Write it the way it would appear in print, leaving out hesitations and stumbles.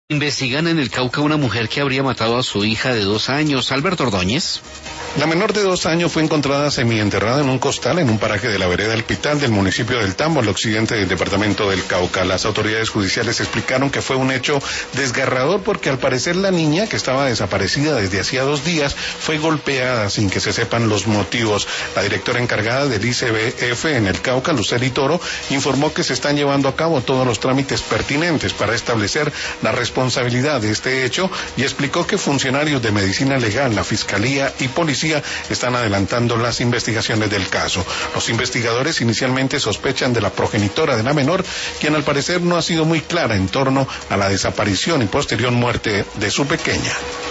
Investigan en el Cauca una mujer que habría matado a su hija de 2 años. Alberto Ordóñez. La menor de 2 años fue encontrada semienterrada en un costal en un paraje de la vereda El Pital del municipio del Tambo, al occidente del departamento del Cauca. Las autoridades judiciales explicaron que fue un hecho desgarrador porque al parecer la niña, que estaba desaparecida desde hacía 2 días, fue golpeada sin que se sepan los motivos. La directora encargada del ICBF en el Cauca, Lucely Toro, informó que se están llevando a cabo todos los trámites pertinentes para establecer la responsabilidad de este hecho y explicó que funcionarios de medicina legal, la fiscalía y policía están adelantando las investigaciones del caso. Los investigadores inicialmente sospechan de la progenitora de la menor, quien al parecer no ha sido muy clara en torno a la desaparición y posterior muerte de su pequeña.